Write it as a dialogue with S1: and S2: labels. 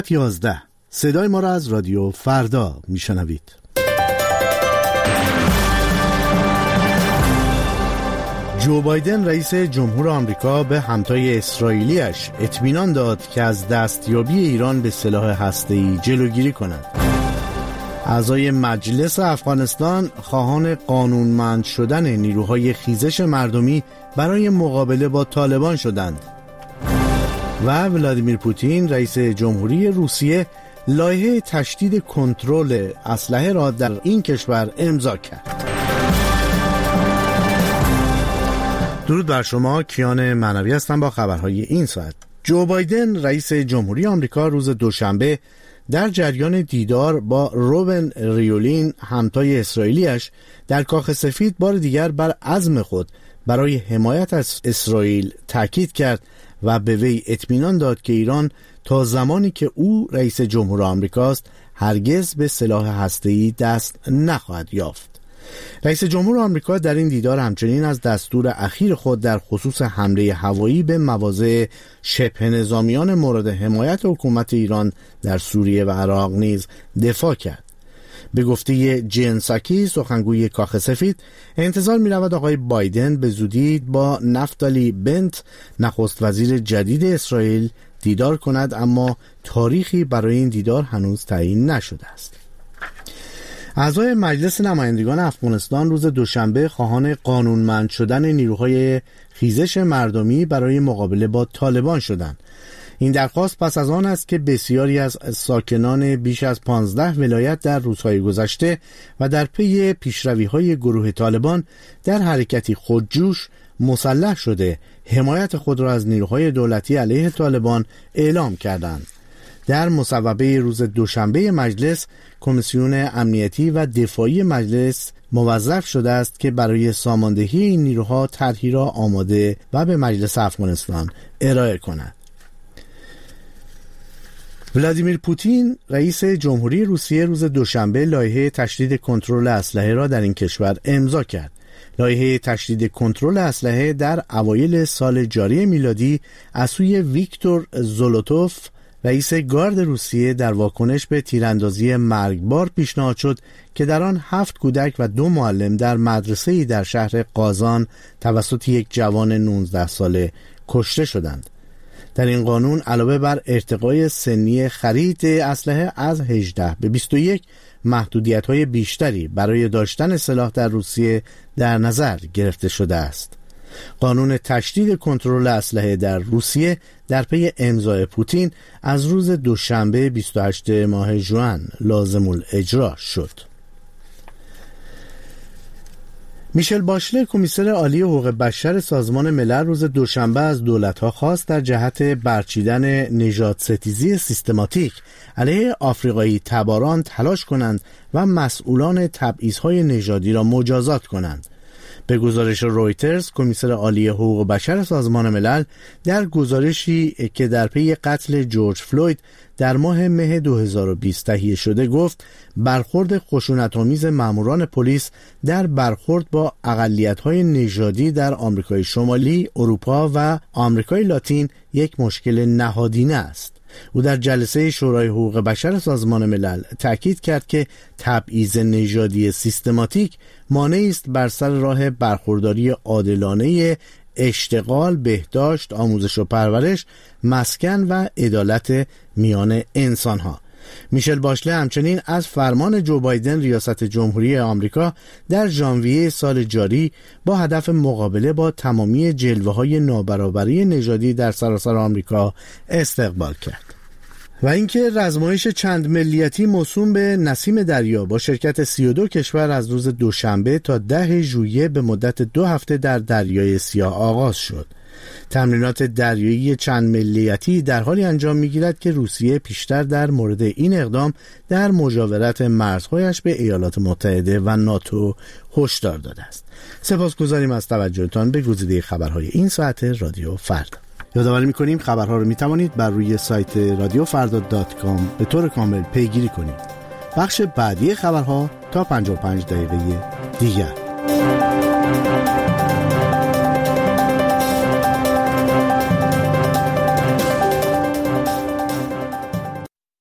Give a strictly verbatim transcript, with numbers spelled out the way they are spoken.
S1: یازده صدای ما را از رادیو فردا میشنوید. جو بایدن رئیس جمهور آمریکا به همتای اسرائیلیش اطمینان داد که از دستیابی ایران به سلاح هسته‌ای جلوگیری کنند. اعضای مجلس افغانستان خواهان قانونمند شدن نیروهای خیزش مردمی برای مقابله با طالبان شدند. و ولادیمیر پوتین رئیس جمهوری روسیه لایحه تشدید کنترل اسلحه را در این کشور امضا کرد. درود بر شما، کیان معنوی هستم با خبرهای این ساعت. جو بایدن رئیس جمهوری آمریکا روز دوشنبه در جریان دیدار با روبن ریولین همتای اسرائیلیش در کاخ سفید بار دیگر بر عزم خود برای حمایت از اسرائیل تاکید کرد و به وی اطمینان داد که ایران تا زمانی که او رئیس جمهور آمریکاست هرگز به سلاح هسته‌ای دست نخواهد یافت. رئیس جمهور آمریکا در این دیدار همچنین از دستور اخیر خود در خصوص حمله هوایی به مواضع شبه نظامیان مورد حمایت حکومت ایران در سوریه و عراق نیز دفاع کرد. به گفته جن ساکی سخنگوی کاخ سفید، انتظار می رود آقای بایدن به زودی با نفتالی بنت نخست وزیر جدید اسرائیل دیدار کند، اما تاریخی برای این دیدار هنوز تعیین نشده است. اعضای مجلس نمایندگان افغانستان روز دوشنبه خواهان قانونمند شدن نیروهای خیزش مردمی برای مقابله با طالبان شدند. این درخواست پس از آن است که بسیاری از ساکنان بیش از پانزده ولایت در روزهای گذشته و در پی پیشروی‌های گروه طالبان در حرکتی خودجوش مسلح شده حمایت خود را از نیروهای دولتی علیه طالبان اعلام کردند. در مصوبه روز دوشنبه مجلس، کمیسیون امنیتی و دفاعی مجلس موظف شده است که برای ساماندهی این نیروها طرحی را آماده و به مجلس افغانستان ارائه کند. ولادیمیر پوتین رئیس جمهوری روسیه روز دوشنبه لایحه تشدید کنترل اسلحه را در این کشور امضا کرد. لایحه تشدید کنترل اسلحه در اوایل سال جاری میلادی از سوی ویکتور زولوتوف رئیس گارد روسیه در واکنش به تیراندازی مرگبار پیشنهاد شد که در آن هفت کودک و دو معلم در مدرسه‌ای در شهر قازان توسط یک جوان نوزده ساله کشته شدند. در این قانون علاوه بر ارتقای سنی خرید اسلحه از هجده به بیست و یک محدودیت‌های بیشتری برای داشتن سلاح در روسیه در نظر گرفته شده است. قانون تشدید کنترل اسلحه در روسیه در پی امضای پوتین از روز دوشنبه بیست و هشتم ماه ژوئن لازم الاجرا شد. میشل باشله کمیسر عالی حقوق بشر سازمان ملل روز دوشنبه از دولت‌ها خواست در جهت برچیدن نژادستیزی سیستماتیک علیه آفریقایی تباران تلاش کنند و مسئولان تبعیض‌های نژادی را مجازات کنند. به گزارش رویترز، کمیسر عالی حقوق بشر سازمان ملل در گزارشی که در پی قتل جورج فلوید در ماه مه دو هزار و بیست تهیه شده گفت برخورد خشونت‌آمیز ماموران پلیس در برخورد با اقلیت‌های نژادی در آمریکای شمالی، اروپا و آمریکای لاتین یک مشکل نهادینه است. او در جلسه شورای حقوق بشر سازمان ملل تاکید کرد که تبعیض نژادی سیستماتیک مانعی است بر سر راه برخورداری عادلانه اشتغال، بهداشت، آموزش و پرورش، مسکن و عدالت میان انسانها. میشل باشله همچنین از فرمان جو بایدن ریاست جمهوری آمریکا در ژانویه سال جاری با هدف مقابله با تمامی جلوه‌های نابرابری نژادی در سراسر آمریکا استقبال کرد. و اینکه رزمایش چند ملیتی موسوم به نسیم دریا با شرکت سی و دو کشور از روز دوشنبه تا ده ژوئیه به مدت دو هفته در دریای سیاه آغاز شد. تمرینات دریایی چند ملیتی در حالی انجام می‌گیرد که روسیه پیشتر در مورد این اقدام در مجاورت مرزهایش به ایالات متحده و ناتو هشدار داده است. سپاسگزاریم از توجهتان به گزیده خبرهای این ساعت رادیو فردا. یادآوری می‌کنیم خبرها رو می‌توانید بر روی سایت رادیو فردا دات کام به طور کامل پیگیری کنید. بخش بعدی خبرها تا پنجاه و پنج دقیقه دیگر.